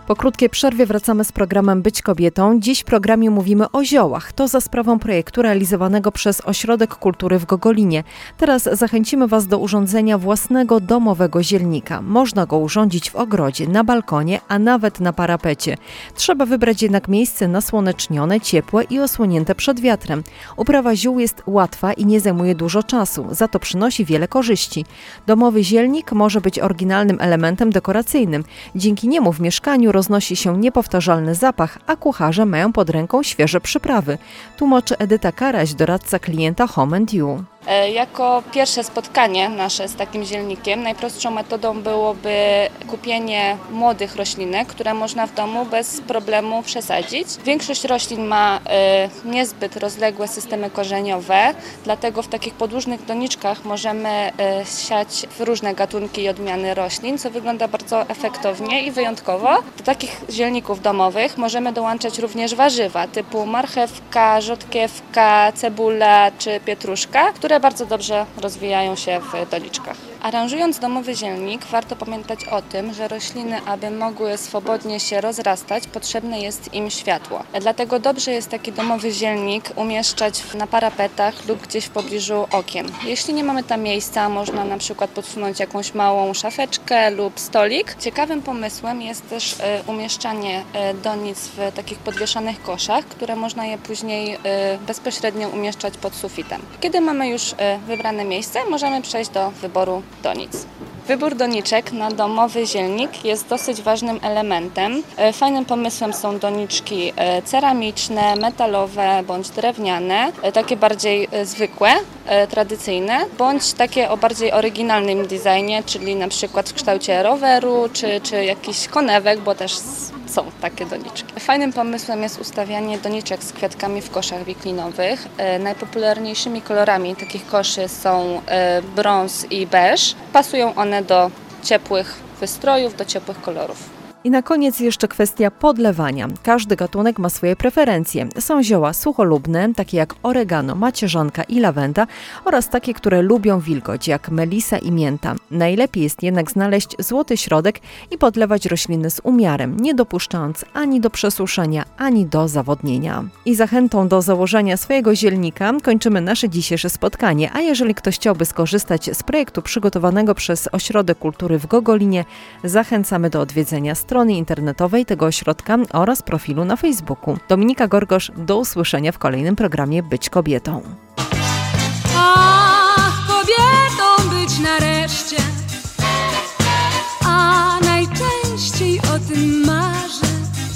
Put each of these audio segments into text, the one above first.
Po krótkiej przerwie wracamy z programem Być Kobietą. Dziś w programie mówimy o ziołach. To za sprawą projektu realizowanego przez Ośrodek Kultury w Gogolinie. Teraz zachęcimy Was do urządzenia własnego domowego zielnika. Można go urządzić w ogrodzie, na balkonie, a nawet na parapecie. Trzeba wybrać jednak miejsce nasłonecznione, ciepłe i osłonięte przed wiatrem. Uprawa ziół jest łatwa i nie zajmuje dużo czasu, za to przynosi wiele korzyści. Domowy zielnik może być oryginalnym elementem dekoracyjnym. Dzięki niemu w mieszkaniu roznosi się niepowtarzalny zapach, a kucharze mają pod ręką świeże przyprawy. Tłumaczy Edyta Karaś, doradca klienta Home & You. Jako pierwsze spotkanie nasze z takim zielnikiem najprostszą metodą byłoby kupienie młodych roślinek, które można w domu bez problemu przesadzić. Większość roślin ma niezbyt rozległe systemy korzeniowe, dlatego w takich podłużnych doniczkach możemy siać w różne gatunki i odmiany roślin, co wygląda bardzo efektownie i wyjątkowo. Do takich zielników domowych możemy dołączać również warzywa typu marchewka, rzodkiewka, cebula czy pietruszka, które bardzo dobrze rozwijają się w doniczkach. Aranżując domowy zielnik, warto pamiętać o tym, że rośliny, aby mogły swobodnie się rozrastać, potrzebne jest im światło. Dlatego dobrze jest taki domowy zielnik umieszczać na parapetach lub gdzieś w pobliżu okien. Jeśli nie mamy tam miejsca, można na przykład podsunąć jakąś małą szafeczkę lub stolik. Ciekawym pomysłem jest też umieszczanie donic w takich podwieszanych koszach, które można je później bezpośrednio umieszczać pod sufitem. Kiedy mamy już wybrane miejsce, możemy przejść do wyboru donic. Wybór doniczek na domowy zielnik jest dosyć ważnym elementem. Fajnym pomysłem są doniczki ceramiczne, metalowe bądź drewniane, takie bardziej zwykłe, tradycyjne, bądź takie o bardziej oryginalnym designie, czyli na przykład w kształcie roweru czy jakichś konewek, bo też są takie doniczki. Fajnym pomysłem jest ustawianie doniczek z kwiatkami w koszach wiklinowych. Najpopularniejszymi kolorami takich koszy są brąz i beż. Pasują one do ciepłych wystrojów, do ciepłych kolorów. I na koniec jeszcze kwestia podlewania. Każdy gatunek ma swoje preferencje. Są zioła sucholubne, takie jak oregano, macierzanka i lawenda oraz takie, które lubią wilgoć, jak melisa i mięta. Najlepiej jest jednak znaleźć złoty środek i podlewać rośliny z umiarem, nie dopuszczając ani do przesuszenia, ani do zawodnienia. I zachętą do założenia swojego zielnika kończymy nasze dzisiejsze spotkanie, a jeżeli ktoś chciałby skorzystać z projektu przygotowanego przez Ośrodek Kultury w Gogolinie, zachęcamy do odwiedzenia strony internetowej tego ośrodka oraz profilu na Facebooku. Dominika Gorgosz, do usłyszenia w kolejnym programie Być Kobietą. Ach, kobietą być nareszcie, a najczęściej o tym marzę.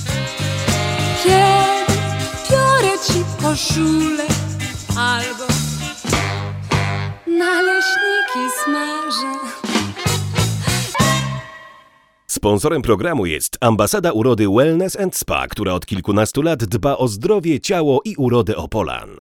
Kiedy biorę ci koszulę albo naleśniki smażę. Sponsorem programu jest Ambasada Urody Wellness & Spa, która od kilkunastu lat dba o zdrowie, ciało i urodę Opolan.